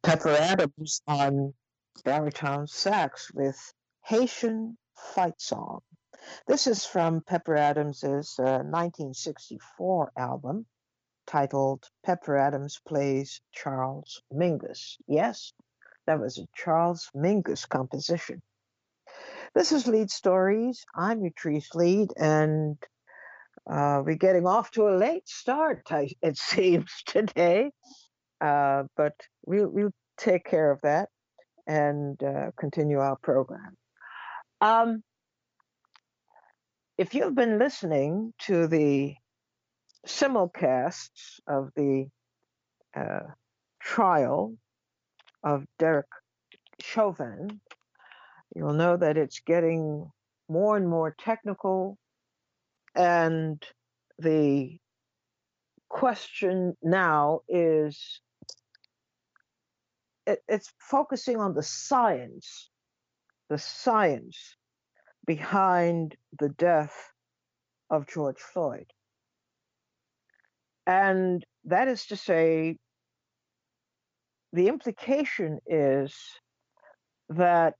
Pepper Adams on baritone sax with Haitian Fight Song. This is from Pepper Adams's 1964 album titled Pepper Adams Plays Charles Mingus. Yes, that was a Charles Mingus composition. This is Lead Stories. I'm Utrice Lead, and we're getting off to a late start, it seems, today. But we'll take care of that and continue our program. Um, if you've been listening to the simulcasts of the uh, trial of Derek Chauvin, you'll know that it's getting more and more technical, and the question now is it's focusing on the science behind the death of George Floyd. And that is to say, the implication is that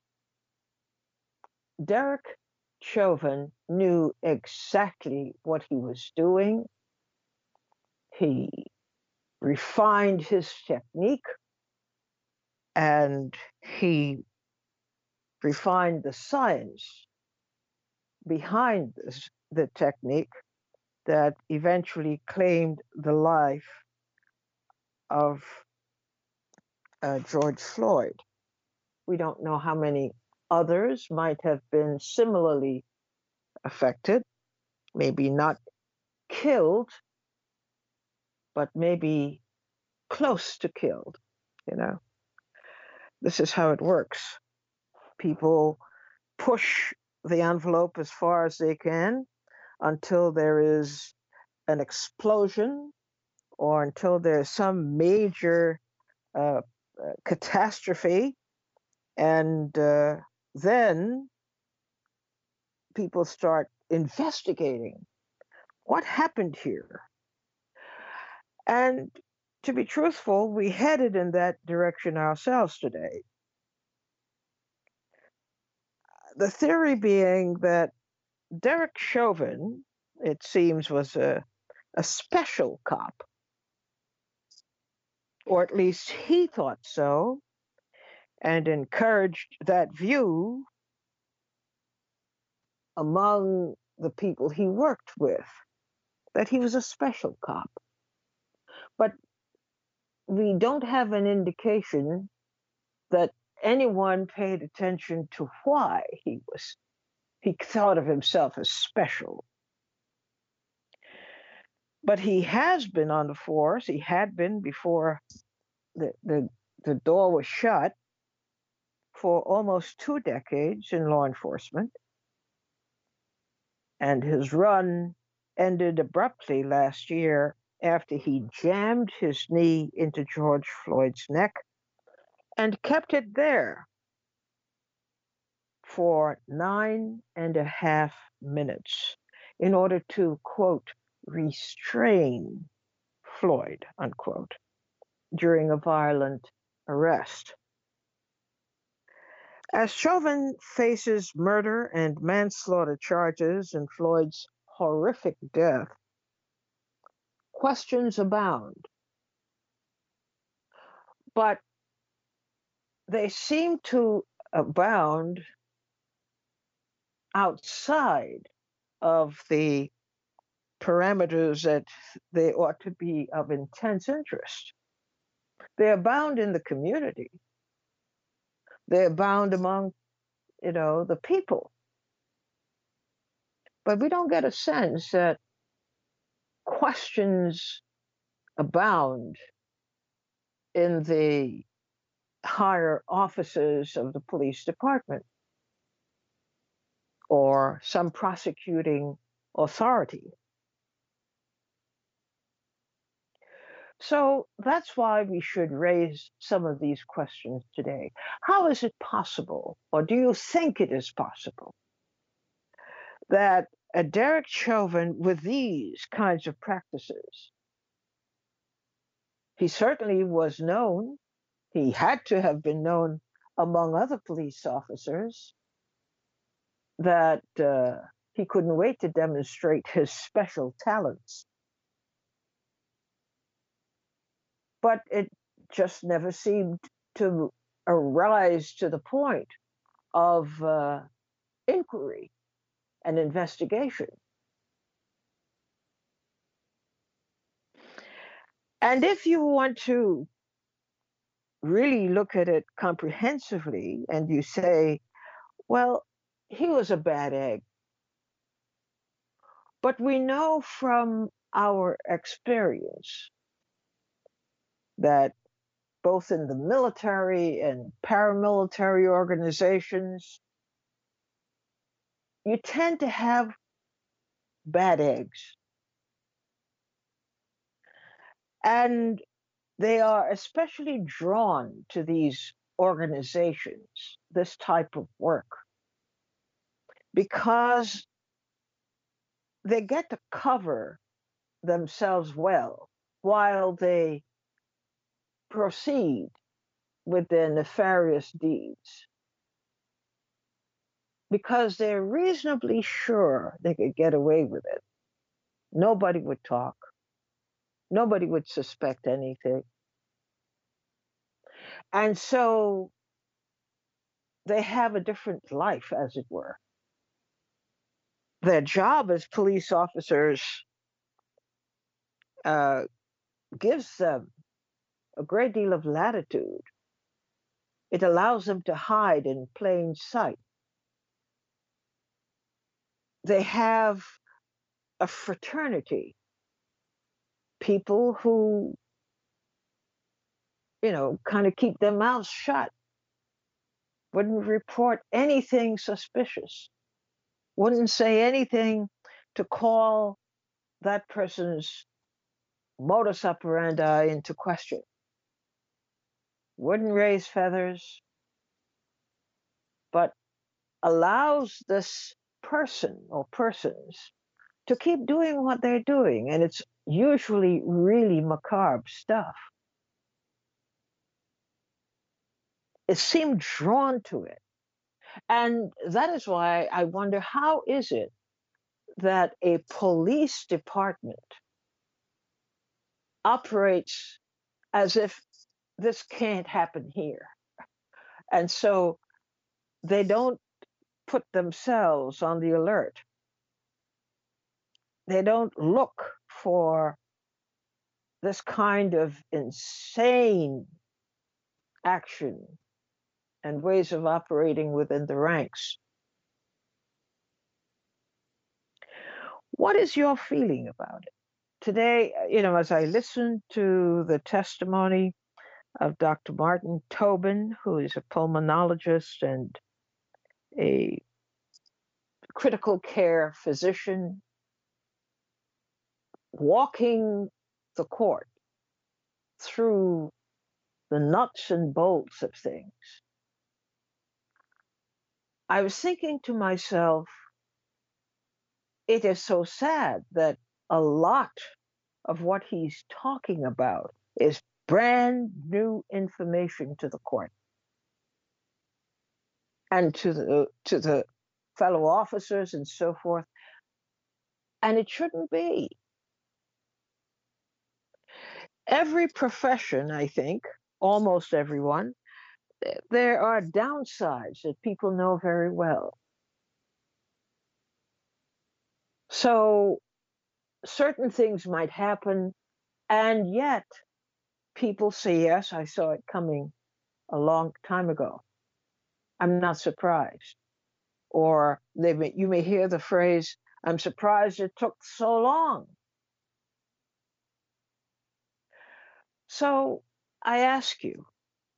Derek Chauvin knew exactly what he was doing. He refined his technique and he refined the science behind the technique that eventually claimed the life of George Floyd. We don't know how many others might have been similarly affected, maybe not killed, but maybe close to killed. You know, this is how it works. People push the envelope as far as they can until there is an explosion or until there's some major catastrophe. And then people start investigating what happened here. And to be truthful, we headed in that direction ourselves today. The theory being that Derek Chauvin, it seems, was a special cop, or at least he thought so, and encouraged that view among the people he worked with, that he was a special cop. But we don't have an indication that anyone paid attention to why he thought of himself as special. But he has been on the force. He had been before the door was shut for almost 2 decades in law enforcement. And his run ended abruptly last year after he jammed his knee into George Floyd's neck and kept it there for 9.5 minutes in order to, quote, restrain Floyd, unquote, during a violent arrest. As Chauvin faces murder and manslaughter charges in Floyd's horrific death, questions abound. But they seem to abound outside of the parameters that they ought to be of intense interest. They abound in the community. They abound among, the people. But we don't get a sense that questions abound in the higher offices of the police department or some prosecuting authority. So that's why we should raise some of these questions today. How is it possible, or do you think it is possible, that a Derek Chauvin with these kinds of practices, he certainly was known, He had to have been known among other police officers that he couldn't wait to demonstrate his special talents. But it just never seemed to arise to the point of inquiry and investigation. And if you want to really look at it comprehensively and you say, well, he was a bad egg. But we know from our experience that both in the military and paramilitary organizations, you tend to have bad eggs. And they are especially drawn to these organizations, this type of work, because they get to cover themselves well while they proceed with their nefarious deeds, because they're reasonably sure they could get away with it. Nobody would talk. Nobody would suspect anything. And so they have a different life, as it were. Their job as police officers uh, gives them a great deal of latitude. It allows them to hide in plain sight. They have a fraternity, people who, kind of keep their mouths shut, wouldn't report anything suspicious, wouldn't say anything to call that person's modus operandi into question, wouldn't raise feathers, but allows this person or persons to keep doing what they're doing. And it's usually really macabre stuff. It seemed drawn to it. And that is why I wonder, how is it that a police department operates as if this can't happen here? And so they don't put themselves on the alert. They don't look for this kind of insane action and ways of operating within the ranks. What is your feeling about it? Today, as I listened to the testimony of Dr. Martin Tobin, who is a pulmonologist and a critical care physician, walking the court through the nuts and bolts of things, I was thinking to myself, it is so sad that a lot of what he's talking about is brand new information to the court and to the fellow officers and so forth. And it shouldn't be. Every profession, I think, almost everyone, there are downsides that people know very well. So certain things might happen, and yet people say, yes, I saw it coming a long time ago. I'm not surprised. Or you may hear the phrase, I'm surprised it took so long. So I ask you,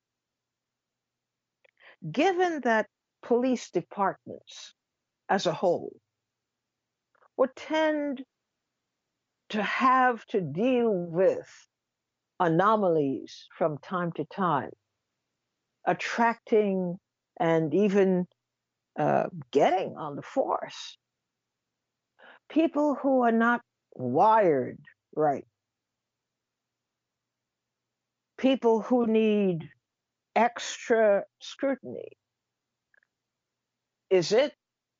given that police departments as a whole would tend to have to deal with anomalies from time to time, attracting and even getting on the force people who are not wired right, people who need extra scrutiny. Is it,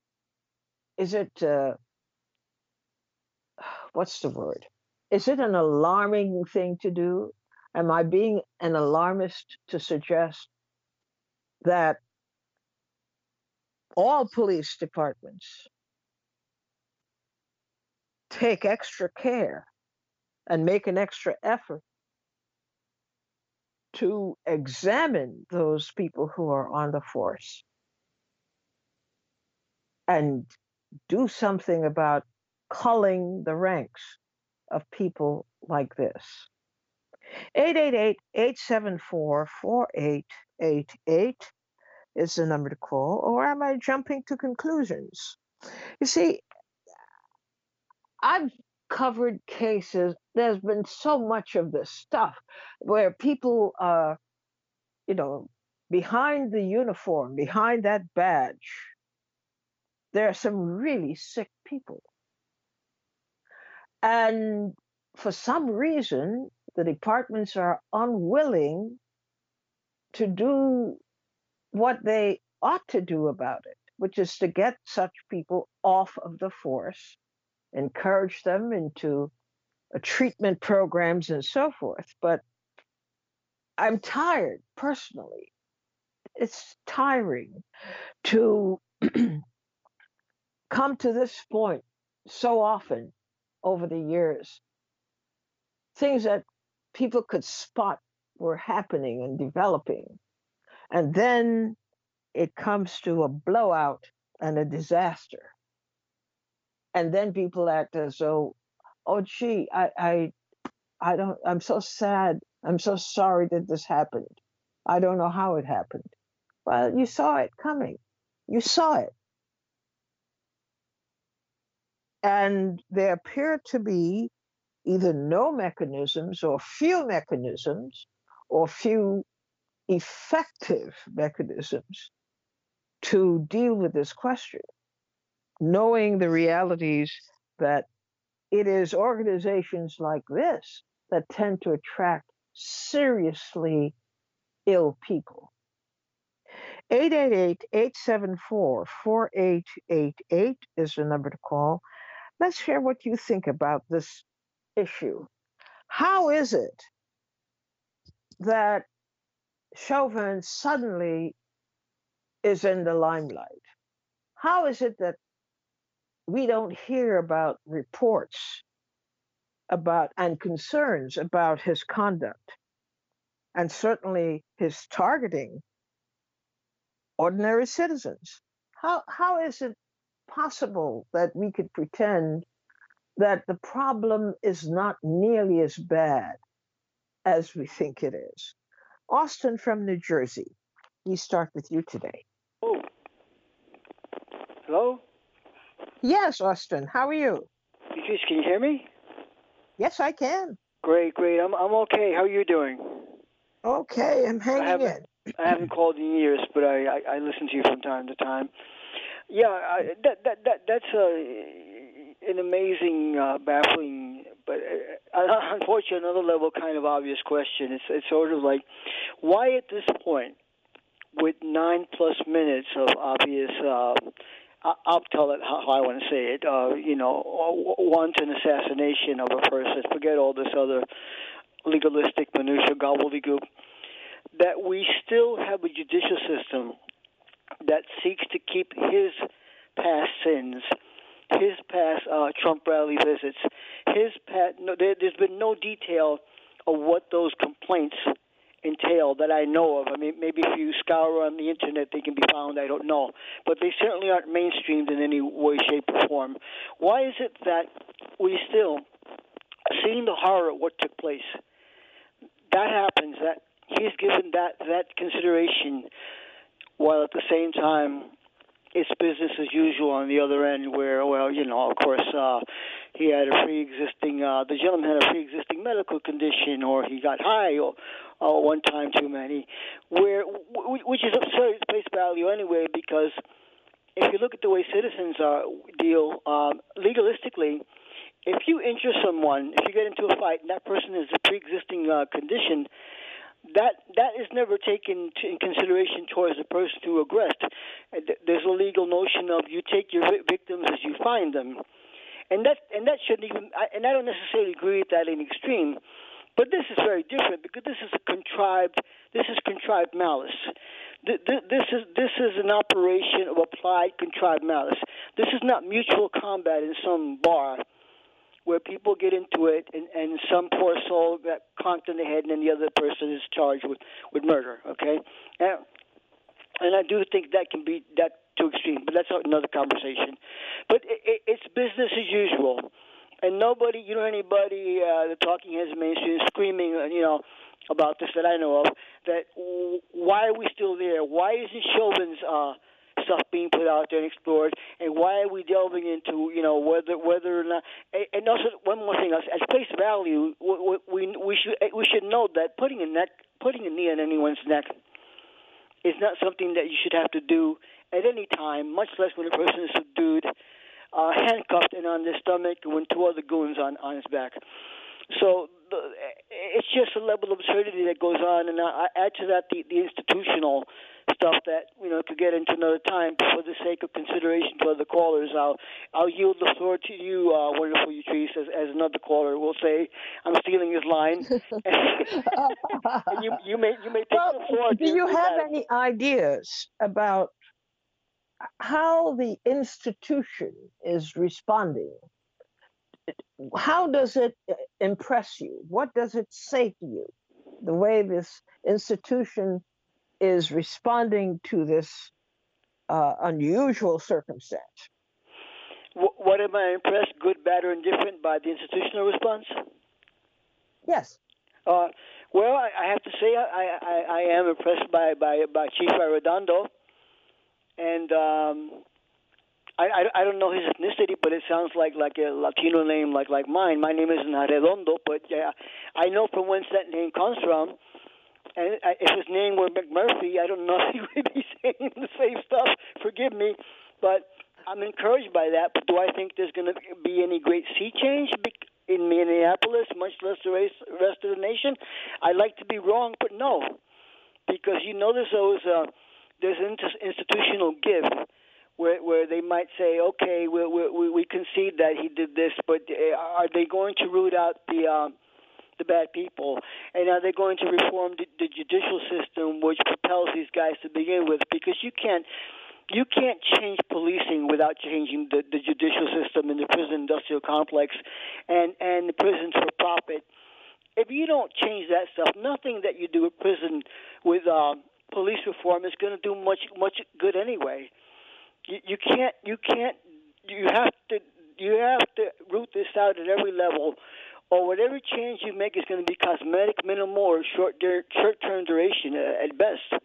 what's the word? Is it an alarming thing to do? Am I being an alarmist to suggest that all police departments take extra care and make an extra effort to examine those people who are on the force and do something about culling the ranks of people like this? 888-874-4888 is the number to call, or am I jumping to conclusions? You see, I've covered cases, there's been so much of this stuff where people are, behind the uniform, behind that badge, there are some really sick people. And for some reason, the departments are unwilling to do what they ought to do about it, which is to get such people off of the force, encourage them into treatment programs and so forth. But I'm tired personally. It's tiring to come to this point so often over the years. Things that people could spot were happening and developing. And then it comes to a blowout and a disaster. And then people act as though, oh, gee, I don't, I'm so sad. I'm so sorry that this happened. I don't know how it happened. Well, you saw it coming. You saw it. And there appear to be either no mechanisms or few mechanisms or few effective mechanisms to deal with this question, knowing the realities that it is organizations like this that tend to attract seriously ill people. 888-874-4888 is the number to call. Let's hear what you think about this issue. How is it that Chauvin suddenly is in the limelight? How is it that we don't hear about reports about and concerns about his conduct, and certainly his targeting ordinary citizens? How is it possible that we could pretend that the problem is not nearly as bad as we think it is? Austin from New Jersey, we start with you today. Oh, hello? Yes, Austin, how are you? Beatrice, can you hear me? Yes, I can. Great. I'm okay. How are you doing? Okay, I'm hanging in. I haven't called in years, but I listen to you from time to time. Yeah, that's an amazing, baffling, but unfortunately, another level kind of obvious question. It's sort of like, why at this point, with 9+ minutes of obvious, I'll tell it how I want to say it, wanton assassination of a person, forget all this other legalistic minutia gobbledygook, that we still have a judicial system that seeks to keep his past sins, his past Trump rally visits, his past. No, there's been no detail of what those complaints entail that I know of. I mean, maybe if you scour on the internet, they can be found. I don't know, but they certainly aren't mainstreamed in any way, shape, or form. Why is it that we still, seeing the horror of what took place, that happens, that he's given that consideration, while at the same time it's business as usual on the other end, where, well, of course, he had a pre-existing, the gentleman had a pre-existing medical condition, or he got high, or one time too many, which is absurd face value anyway, because if you look at the way citizens deal legalistically, if you injure someone, if you get into a fight and that person has a pre-existing condition, that is never taken in consideration towards the person who aggressed. There's a legal notion of you take your victims as you find them, and that shouldn't even. And I don't necessarily agree with that in extreme, but this is very different because this is contrived malice. This is an operation of applied contrived malice. This is not mutual combat in some bar where people get into it and some poor soul got conked in the head and then the other person is charged with murder, okay? And I do think that can be that too extreme, but that's another conversation. But it's business as usual. And nobody, you know, anybody, the talking heads mainstream screaming, about this that I know of, that why are we still there? Why isn't Chauvin's stuff being put out there and explored, and why are we delving into whether or not? And also one more thing, at face value, we should know that putting a knee on anyone's neck is not something that you should have to do at any time, much less when a person is subdued, handcuffed and on their stomach, and with two other goons on his back. So it's just a level of absurdity that goes on, and I add to that the institutional stuff that could get into another time. For the sake of consideration to other callers, I'll yield the floor to you, wonderful Utrice, as another caller will say. I'm stealing his line. And you may take the floor. Do you have any ideas about how the institution is responding? How does it impress you? What does it say to you? The way this institution is responding to this unusual circumstance. What am I impressed, good, bad, or indifferent, by the institutional response? Yes. Well, I have to say I am impressed by Chief Arredondo, and I don't know his ethnicity, but it sounds like a Latino name like mine. My name isn't Arredondo, but yeah, I know from whence that name comes from. And if his name were McMurphy, I don't know if he would be saying the same stuff. Forgive me, but I'm encouraged by that. But do I think there's going to be any great sea change in Minneapolis, much less the rest of the nation? I'd like to be wrong, but no, because there's an institutional give where they might say, okay, we concede that he did this, but are they going to root out the bad people, and are they going to reform the judicial system, which propels these guys to begin with? Because you can't change policing without changing the judicial system and the prison industrial complex and the prisons for profit. If you don't change that stuff, nothing that you do with prison with police reform is going to do much good anyway. You have to root this out at every level, or whatever change you make is going to be cosmetic, minimal, or short-term duration at best.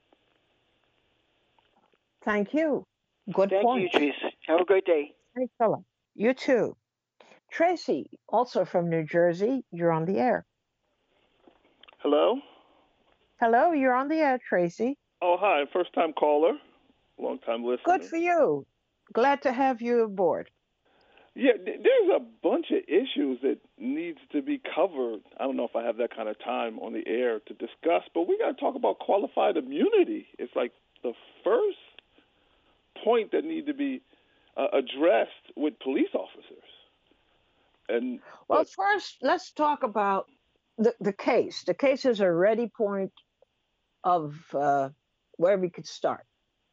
Thank you. Good point. Thank you, Trace. Have a great day. Thanks, Philip. You too. Tracy, also from New Jersey, you're on the air. Hello? Hello, you're on the air, Tracy. Oh, hi. First-time caller. Long-time listener. Good for you. Glad to have you aboard. Yeah, there's a bunch of issues that needs to be covered. I don't know if I have that kind of time on the air to discuss, but we got to talk about qualified immunity. It's like the first point that need to be addressed with police officers. And first, let's talk about the case. The case is a ready point of where we could start.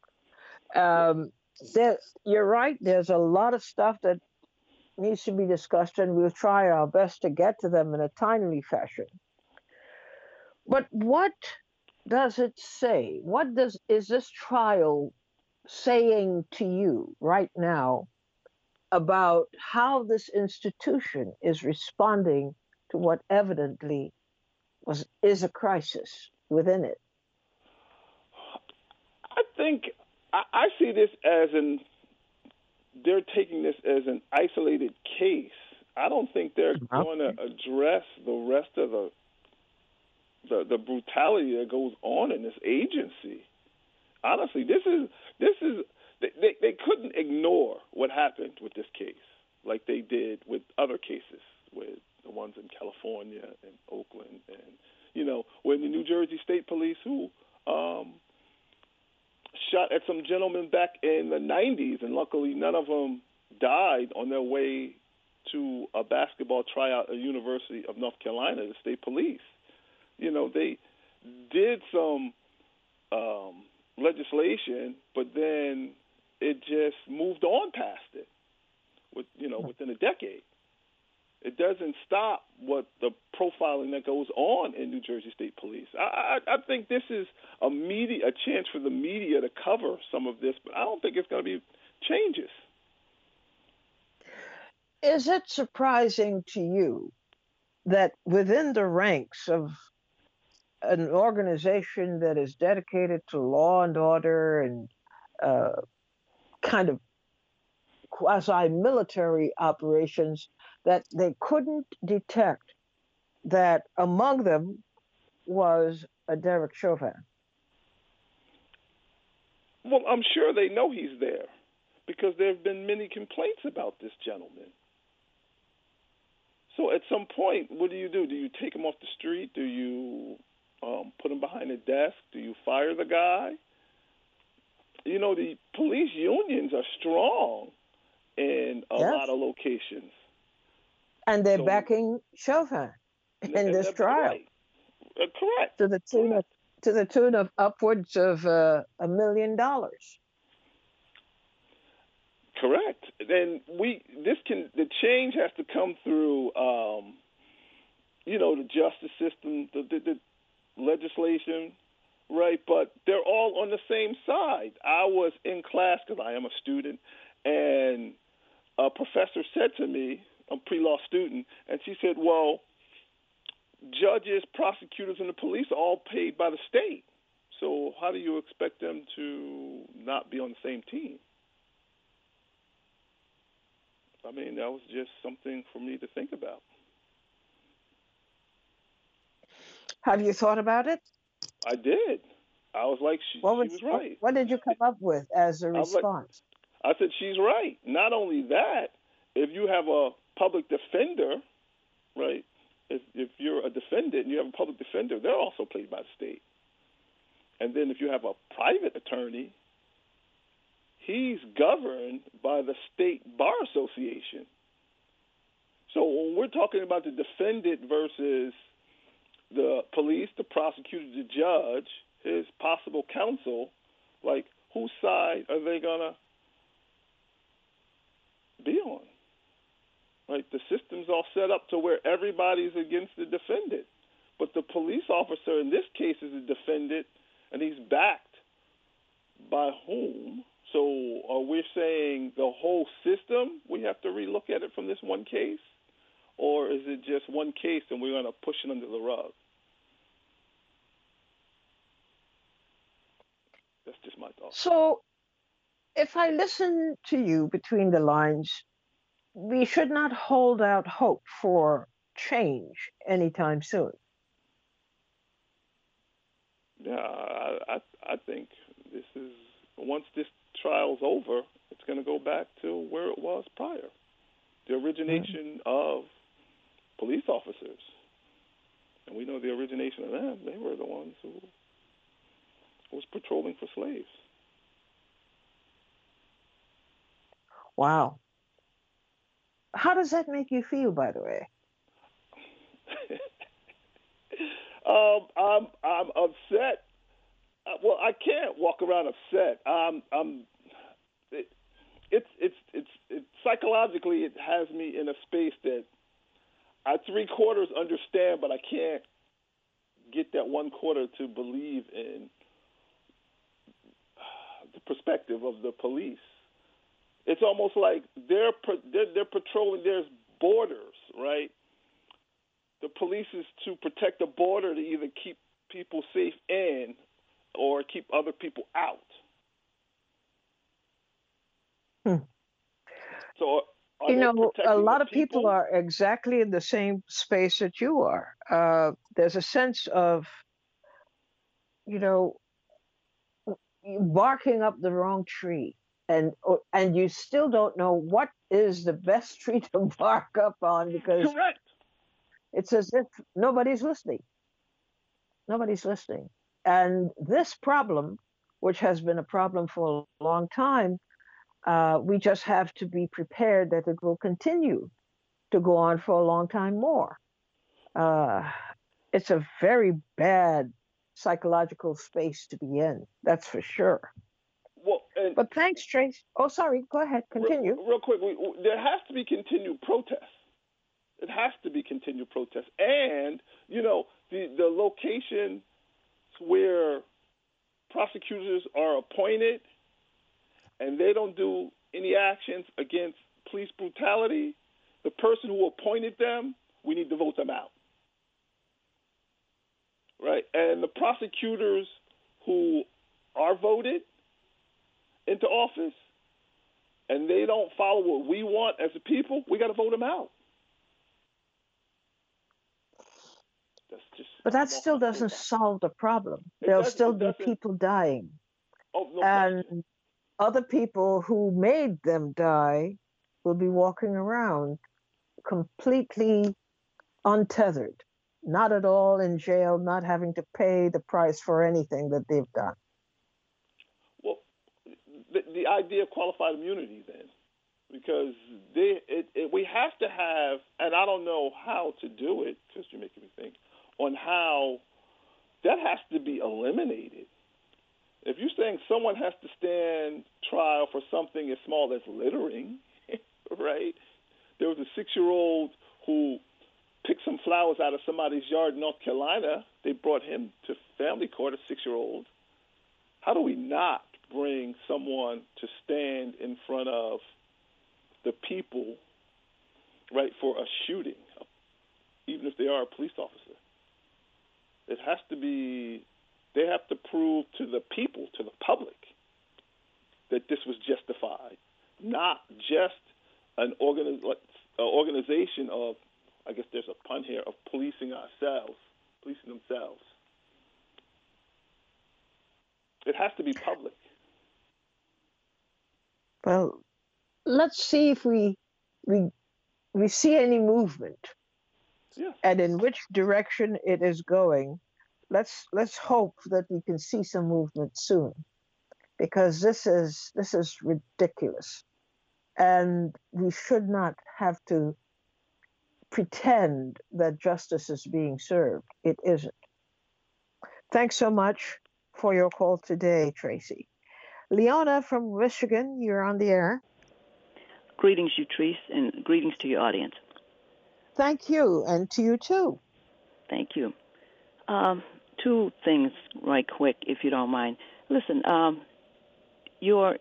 You're right. There's a lot of stuff that needs to be discussed, and we'll try our best to get to them in a timely fashion. But what does it say? Is this trial saying to you right now about how this institution is responding to what evidently is a crisis within it? I think I see this as they're taking this as an isolated case. I don't think they're going to address the rest of the brutality that goes on in this agency. Honestly, this is they couldn't ignore what happened with this case like they did with other cases, with the ones in California and Oakland and when the New Jersey State Police who shot at some gentlemen back in the 90s, and luckily none of them died on their way to a basketball tryout at the University of North Carolina, the state police. They did some legislation, but then it just moved on past it, within a decade. It doesn't stop what the profiling that goes on in New Jersey State Police. I think this is a chance for the media to cover some of this, but I don't think it's going to be changes. Is it surprising to you that within the ranks of an organization that is dedicated to law and order and kind of quasi-military operations, that they couldn't detect that among them was a Derek Chauvin? Well, I'm sure they know he's there because there have been many complaints about this gentleman. So at some point, what do you do? Do you take him off the street? Do you put him behind a desk? Do you fire the guy? The police unions are strong in a lot of locations. And they're backing Chauvin in this trial. Right. Correct. To the tune of upwards of $1 million. Correct. Then the change has to come through, the justice system, the legislation, right? But they're all on the same side. I was in class because I am a student, and a professor said to me, I'm a pre-law student, and she said, well, judges, prosecutors, and the police are all paid by the state. So how do you expect them to not be on the same team? I mean, that was just something for me to think about. Have you thought about it? I did. I was like, she was right. What did you come up with as a response? I said, she's right. Not only that, if you have a public defender, right, if you're a defendant and you have a public defender, they're also paid by the state. And then if you have a private attorney, he's governed by the State Bar Association. So when we're talking about the defendant versus the police, the prosecutor, the judge, his possible counsel, like, whose side are they going to be on? Right? The system's all set up to where everybody's against the defendant. But the police officer in this case is a defendant, and he's backed by whom? So are we saying the whole system, we have to relook at it from this one case? Or is it just one case and we're going to push it under the rug? That's just my thought. So if I listen to you between the lines, we should not hold out hope for change anytime soon. Yeah, I think this is, once this trial's over, it's going to go back to where it was prior. The origination of police officers. And we know the origination of them, they were the ones who was patrolling for slaves. Wow. How does that make you feel, by the way? I'm upset. Well, I can't walk around upset. It's psychologically, it has me in a space that I 3/4 understand, but I can't get that 1/4 to believe in the perspective of the police. It's almost like they're patrolling. There's borders, right? The police is to protect the border to either keep people safe in or keep other people out. So, a lot of people are exactly in the same space that you are. There's a sense of, barking up the wrong tree, and you still don't know what is the best tree to bark up on, because correct. It's as if nobody's listening. Nobody's listening. And this problem, which has been a problem for a long time, we just have to be prepared that it will continue to go on for a long time more. Uh, it's a very bad psychological space to be in, that's for sure. Well, but thanks, Trace. Oh, sorry. Go ahead. Continue. Real quick, there has to be continued protest. It has to be continued protest. And, the location where prosecutors are appointed and they don't do any actions against police brutality, the person who appointed them, we need to vote them out. Right? And the prosecutors who are voted into office and they don't follow what we want as a people, we got to vote them out. But that still doesn't solve the problem. There'll still be people dying. And other people who made them die will be walking around completely untethered, not at all in jail, not having to pay the price for anything that they've done. Well, the idea of qualified immunity then, because we have to have, and I don't know how to do it, because you're making me think, on how that has to be eliminated. If you're saying someone has to stand trial for something as small as littering, right? There was a 6-year-old who picked some flowers out of somebody's yard in North Carolina. They brought him to family court, a 6-year-old. How do we not bring someone to stand in front of the people, right, for a shooting, even if they are a police officer? It has to be, they have to prove to the people, to the public, that this was justified, not just an organization of, I guess there's a pun here, of policing themselves. It has to be public. Well, let's see if we see any movement. Yeah. And in which direction it is going. Let's hope that we can see some movement soon, because this is ridiculous, and we should not have to pretend that justice is being served. It isn't. Thanks so much for your call today, Tracy. Leona from Michigan, you're on the air. Greetings, Utrice, and greetings to your audience. Thank you, and to you too. Thank you. Two things, right quick, if you don't mind. Listen, your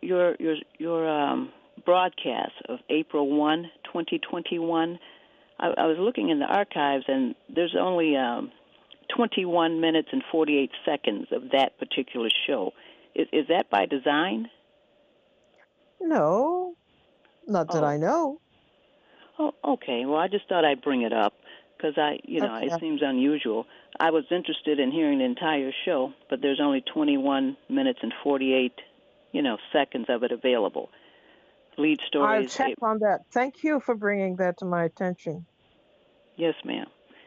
broadcast of April 1, 2021. I was looking in the archives, and there's only 21 minutes and 48 seconds of that particular show. Is that by design? No, not that I know. Oh, okay. Well, I just thought I'd bring it up because it seems unusual. I was interested in hearing the entire show, but there's only 21 minutes and 48, seconds of it available. Lead stories. I'll check on that. Thank you for bringing that to my attention. Yes, ma'am.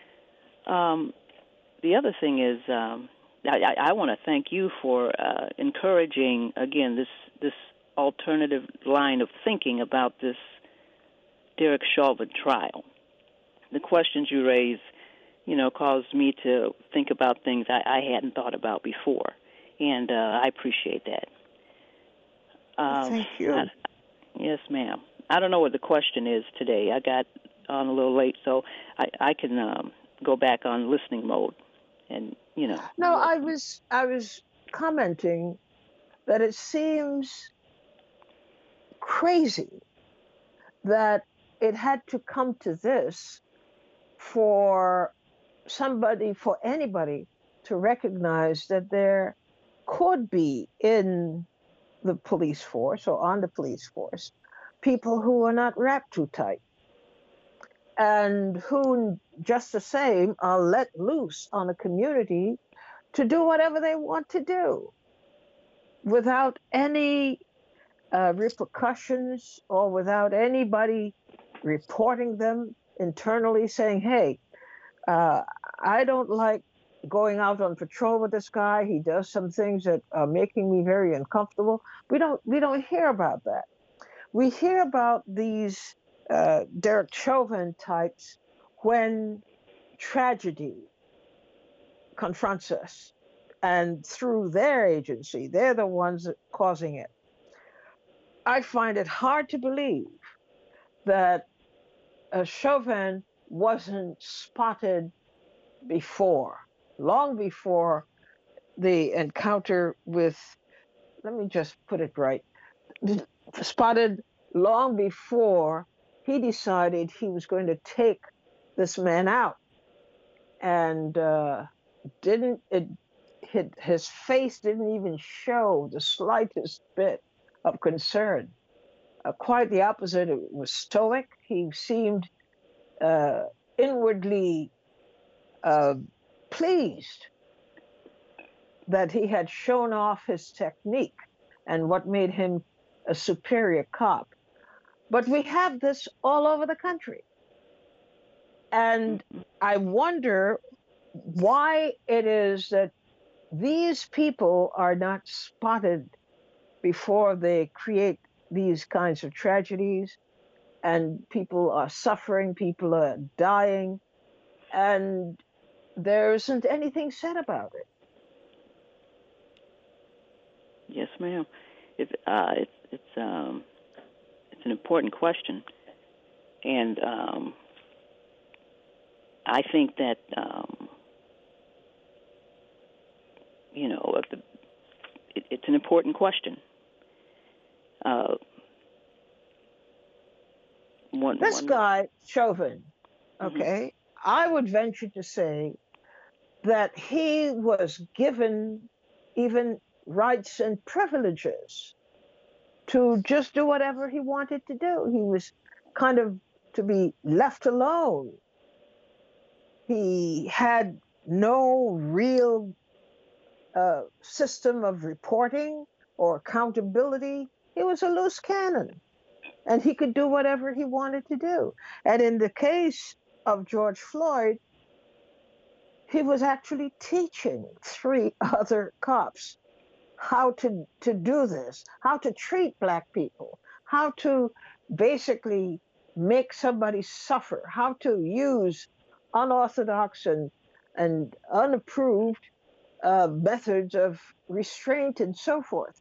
The other thing is, I want to thank you for encouraging again this alternative line of thinking about this Derek Chauvin trial. The questions you raise, caused me to think about things I hadn't thought about before, and I appreciate that. Thank you. Yes, ma'am. I don't know what the question is today. I got on a little late, so I can go back on listening mode, and No, I was commenting that it seems crazy that it had to come to this for anybody to recognize that there could be in the police force or on the police force people who are not wrapped too tight and who just the same are let loose on a community to do whatever they want to do without any repercussions or without anybody reporting them internally saying, hey, I don't like going out on patrol with this guy. He does some things that are making me very uncomfortable. We don't hear about that. We hear about these Derek Chauvin types when tragedy confronts us, and through their agency, they're the ones causing it. I find it hard to believe that Chauvin wasn't spotted before, long before the encounter with, let me just put it right, spotted long before he decided he was going to take this man out. And didn't it, his face didn't even show the slightest bit of concern. Quite the opposite. It was stoic. He seemed inwardly pleased that he had shown off his technique and what made him a superior cop. But we have this all over the country. And I wonder why it is that these people are not spotted before they create these kinds of tragedies, and people are suffering, people are dying, and there isn't anything said about it. Yes, ma'am. It's an important question, and I think that it's an important question. This guy Chauvin, okay, I would venture to say that he was given even rights and privileges to just do whatever he wanted to do. He was kind of to be left alone. He had no real system of reporting or accountability. He was a loose cannon, and he could do whatever he wanted to do. And in the case of George Floyd, he was actually teaching 3 other cops how to do this, how to treat Black people, how to basically make somebody suffer, how to use unorthodox and unapproved methods of restraint and so forth.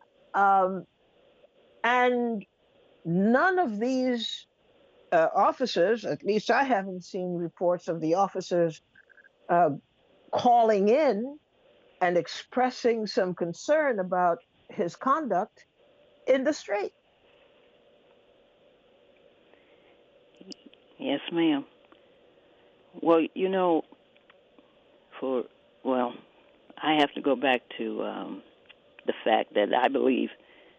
And none of these officers, at least I haven't seen reports of the officers calling in and expressing some concern about his conduct in the street. Yes, ma'am. Well, I have to go back to the fact that I believe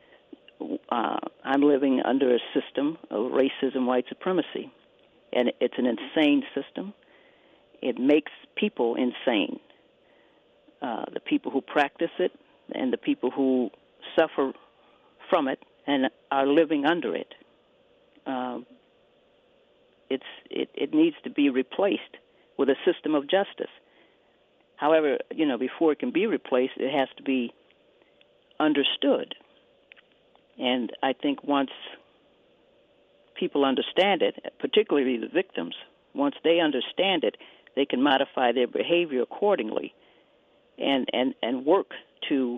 I'm living under a system of racism, white supremacy, and it's an insane system. It makes people insane. The people who practice it and the people who suffer from it and are living under it. It needs to be replaced with a system of justice. However, before it can be replaced, it has to be understood. And I think once people understand it, particularly the victims, once they understand it, they can modify their behavior accordingly and work to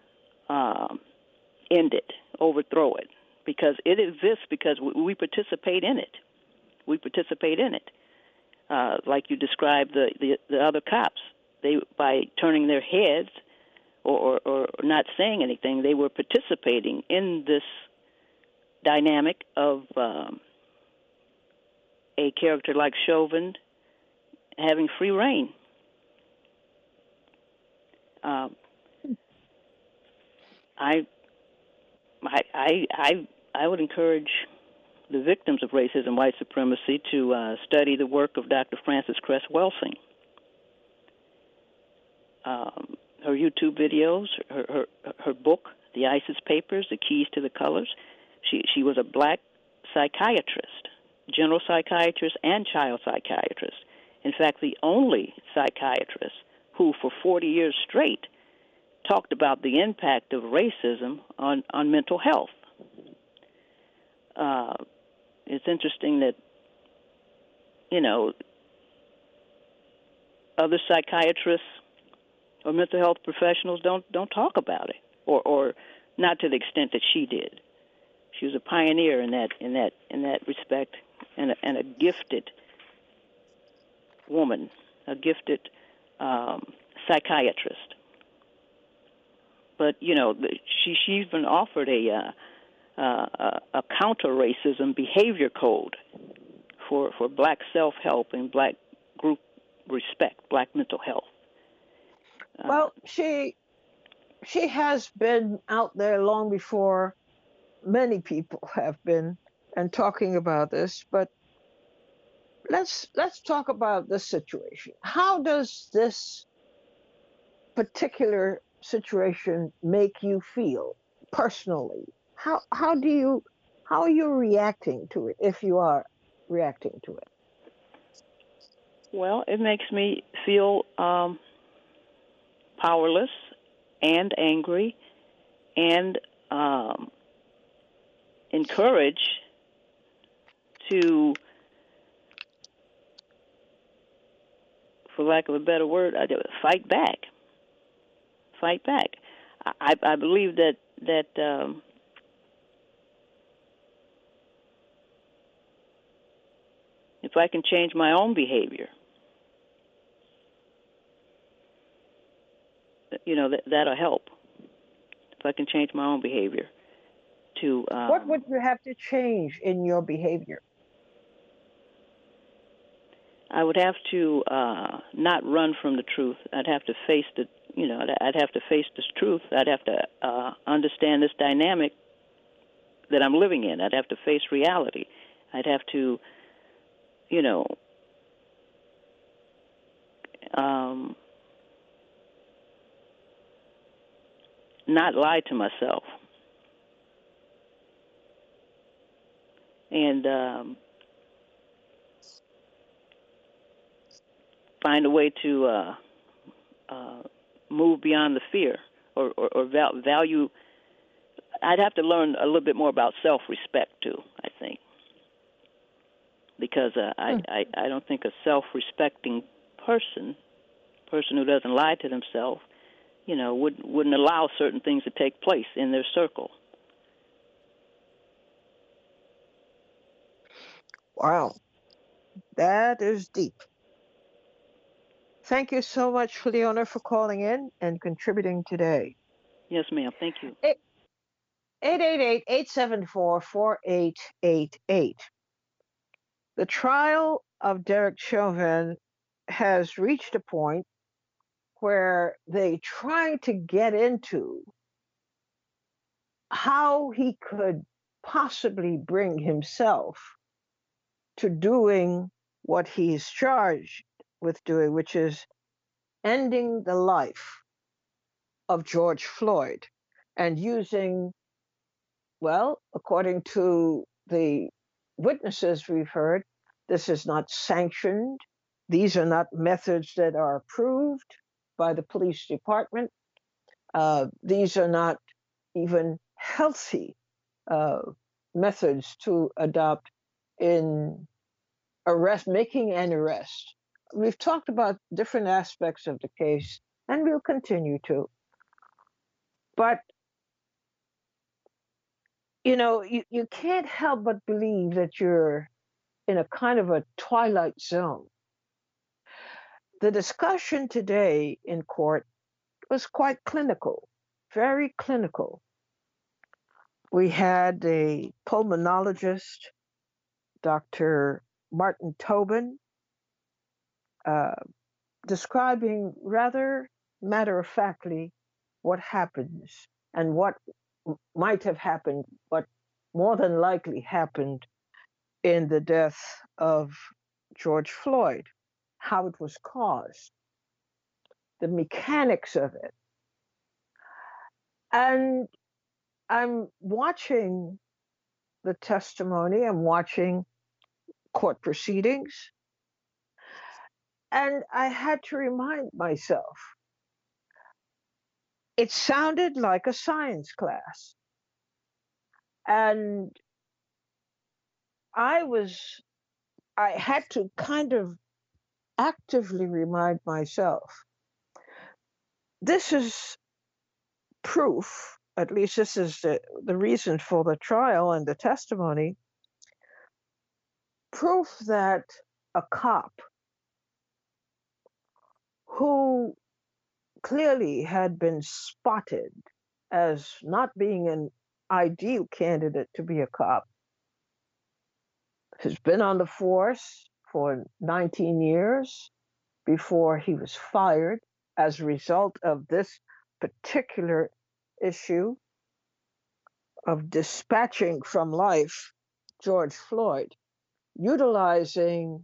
end it, overthrow it, because it exists because we participate in it. We participate in it. Like you described the other cops, they by turning their heads or not saying anything, they were participating in this dynamic of a character like Chauvin having free reign. I would encourage the victims of racism, white supremacy, to study the work of Dr. Frances Cress Welsing. Her YouTube videos, her book, The ISIS Papers, The Keys to the Colors. She was a Black psychiatrist, general psychiatrist and child psychiatrist. In fact, the only psychiatrist who for 40 years straight talked about the impact of racism on mental health. It's interesting that, other psychiatrists or mental health professionals don't talk about it, or not to the extent that she did. She was a pioneer in that respect, and a gifted woman, a gifted psychiatrist. But she even offered a counter racism behavior code for black self-help and black group respect, black mental health. Well, she has been out there long before many people have been and talking about this, but let's talk about this situation. How does this particular situation make you feel personally? How are you reacting to it, if you are reacting to it? Well, it makes me feel powerless and angry and encouraged to, for lack of a better word, fight back. Fight back. I believe that if I can change my own behavior, that'll help. If I can change my own behavior to... what would you have to change in your behavior? I would have to not run from the truth. I'd have to face I'd have to face this truth. I'd have to understand this dynamic that I'm living in. I'd have to face reality. I'd have to, not lie to myself. And find a way to move beyond the fear or value. I'd have to learn a little bit more about self-respect too, I think, because I don't think a self-respecting person who doesn't lie to themselves, wouldn't allow certain things to take place in their circle. Wow, that is deep. Thank you so much, Leona, for calling in and contributing today. Yes, ma'am. Thank you. 888-874-4888. The trial of Derek Chauvin has reached a point where they try to get into how he could possibly bring himself to doing what he is charged with doing, which is ending the life of George Floyd and using, well, according to the witnesses we've heard, this is not sanctioned. These are not methods that are approved by the police department. These are not even healthy methods to adopt in making an arrest. We've talked about different aspects of the case, and we'll continue to. But, you can't help but believe that you're in a kind of a twilight zone. The discussion today in court was quite clinical, very clinical. We had a pulmonologist, Dr. Martin Tobin, describing rather matter-of-factly what happens and what might have happened, what more than likely happened in the death of George Floyd, how it was caused, the mechanics of it. And I'm watching the testimony, I'm watching court proceedings, And I had to remind myself, it sounded like a science class. And I had to kind of actively remind myself, this is proof, at least this is the reason for the trial and the testimony, proof that a cop who clearly had been spotted as not being an ideal candidate to be a cop, has been on the force for 19 years before he was fired as a result of this particular issue of dispatching from life George Floyd, utilizing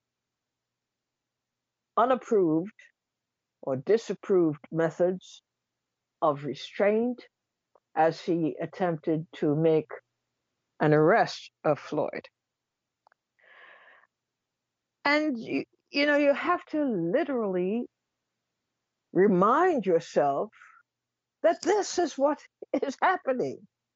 unapproved or disapproved methods of restraint as he attempted to make an arrest of Floyd. And you have to literally remind yourself that this is what is happening.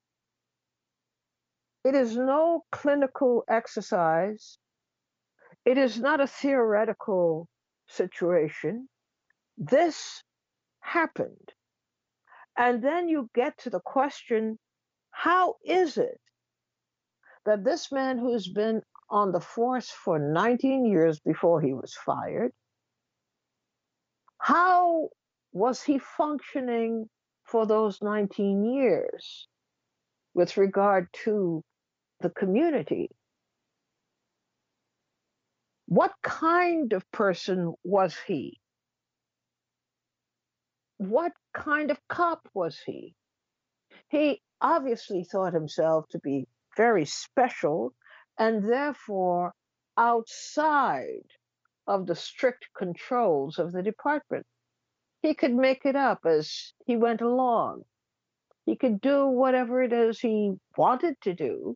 It is no clinical exercise. It is not a theoretical situation. This happened. And then you get to the question, how is it that this man who's been on the force for 19 years before he was fired, how was he functioning for those 19 years with regard to the community? What kind of person was he? What kind of cop was he? He obviously thought himself to be very special and therefore outside of the strict controls of the department. He could make it up as he went along. He could do whatever it is he wanted to do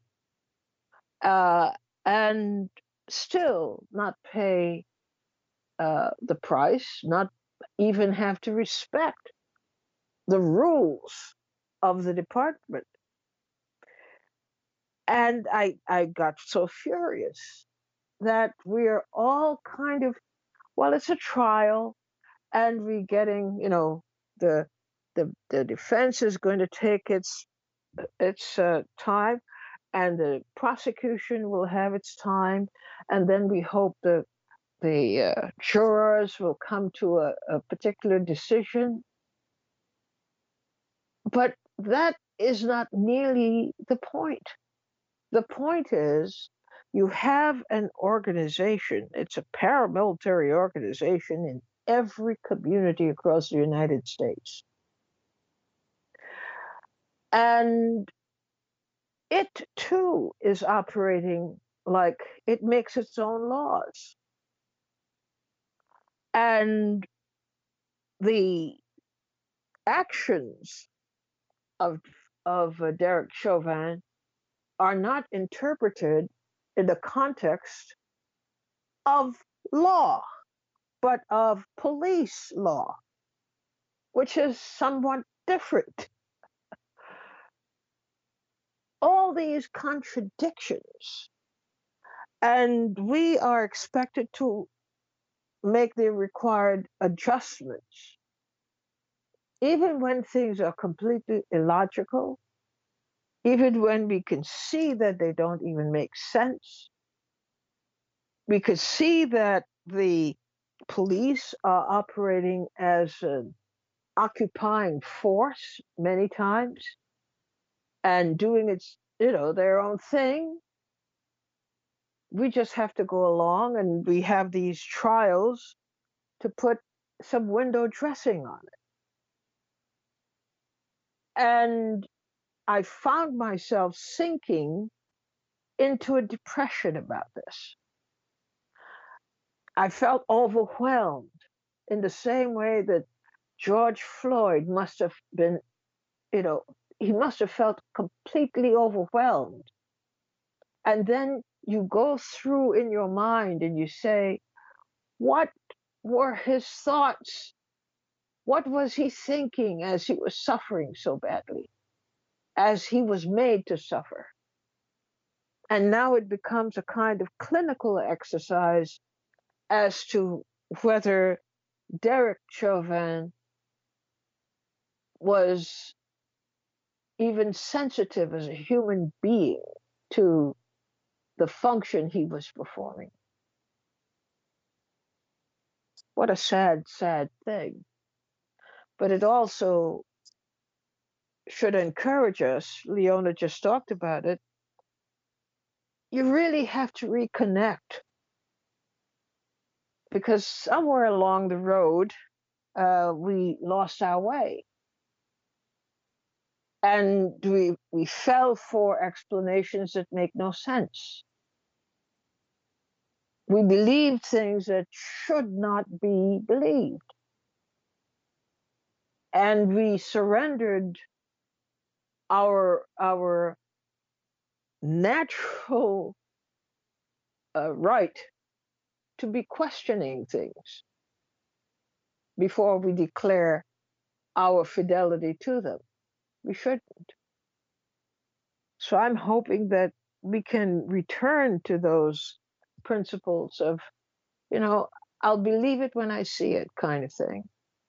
and still not pay the price, not even have to respect the rules of the department. And I got so furious that we're all kind of, well, it's a trial, and we're getting, the defense is going to take its time, and the prosecution will have its time, and then we hope the jurors will come to a particular decision. But that is not nearly the point. The point is, you have an organization, it's a paramilitary organization in every community across the United States. And it too is operating like it makes its own laws. And the actions of Derek Chauvin are not interpreted in the context of law, but of police law, which is somewhat different. All these contradictions, and we are expected to make the required adjustments, even when things are completely illogical, even when we can see that they don't even make sense. We could see that the police are operating as an occupying force many times and doing their own thing. We just have to go along, and we have these trials to put some window dressing on it. And I found myself sinking into a depression about this. I felt overwhelmed in the same way that George Floyd must have been, he must have felt completely overwhelmed. And then you go through in your mind and you say, what were his thoughts? What was he thinking as he was suffering so badly, as he was made to suffer? And now it becomes a kind of clinical exercise as to whether Derek Chauvin was even sensitive as a human being to the function he was performing. What a sad, sad thing. But it also should encourage us. Leona just talked about it. You really have to reconnect, because somewhere along the road, we lost our way. And we fell for explanations that make no sense. We believed things that should not be believed. And we surrendered our natural right to be questioning things before we declare our fidelity to them. We shouldn't. So I'm hoping that we can return to those principles of, I'll believe it when I see it kind of thing.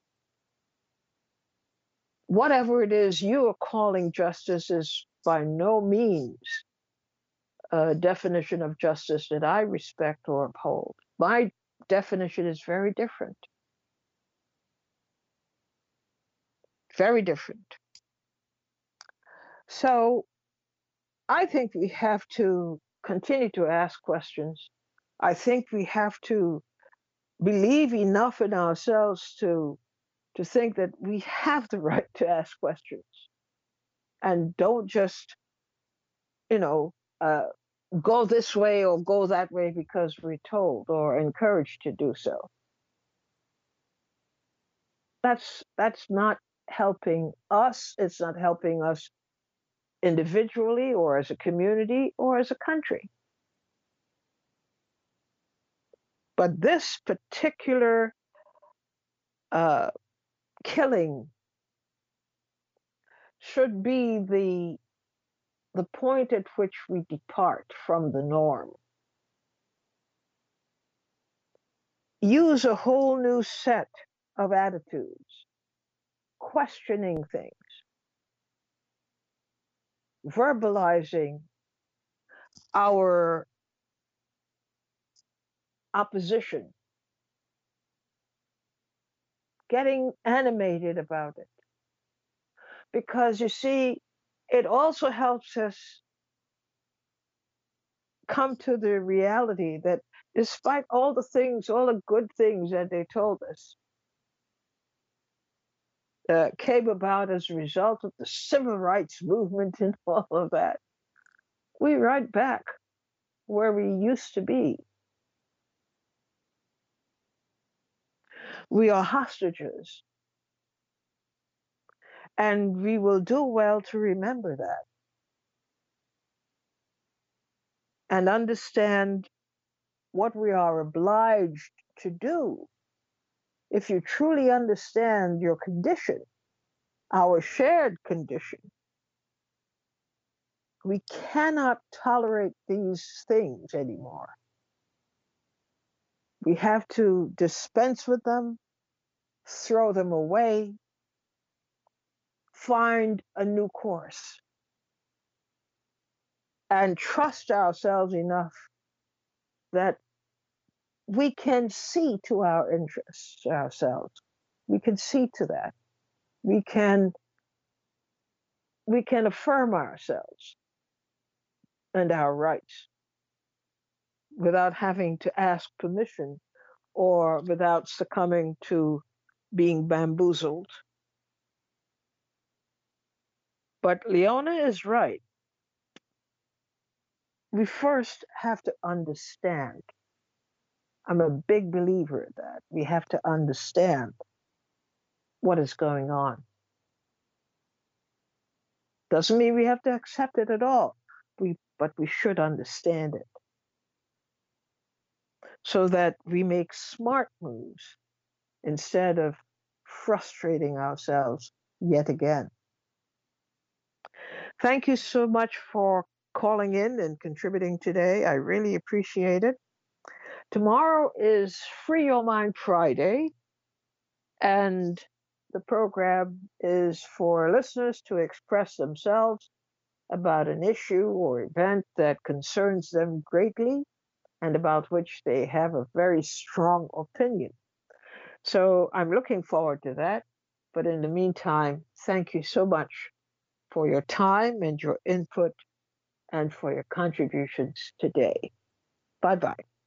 Whatever it is you are calling justice is by no means a definition of justice that I respect or uphold. My definition is very different. Very different. So I think we have to continue to ask questions. I think we have to believe enough in ourselves to think that we have the right to ask questions, and don't just, go this way or go that way because we're told or encouraged to do so. That's not helping us. It's not helping us individually or as a community or as a country. But this particular killing should be the point at which we depart from the norm. Use a whole new set of attitudes, questioning things, verbalizing our opposition, getting animated about it. Because you see, it also helps us come to the reality that despite all the things, all the good things that they told us, came about as a result of the civil rights movement and all of that, we're right back where we used to be. We are hostages. And we will do well to remember that and understand what we are obliged to do. If you truly understand your condition, our shared condition, we cannot tolerate these things anymore. We have to dispense with them, throw them away, find a new course, and trust ourselves enough that we can see to our interests ourselves. We can see to that. We can affirm ourselves and our rights without having to ask permission or without succumbing to being bamboozled. But Leona is right. We first have to understand. I'm a big believer in that. We have to understand what is going on. Doesn't mean we have to accept it at all, but we should understand it so that we make smart moves instead of frustrating ourselves yet again. Thank you so much for calling in and contributing today. I really appreciate it. Tomorrow is Free Your Mind Friday, and the program is for listeners to express themselves about an issue or event that concerns them greatly and about which they have a very strong opinion. So I'm looking forward to that. But in the meantime, thank you so much for your time and your input and for your contributions today. Bye-bye.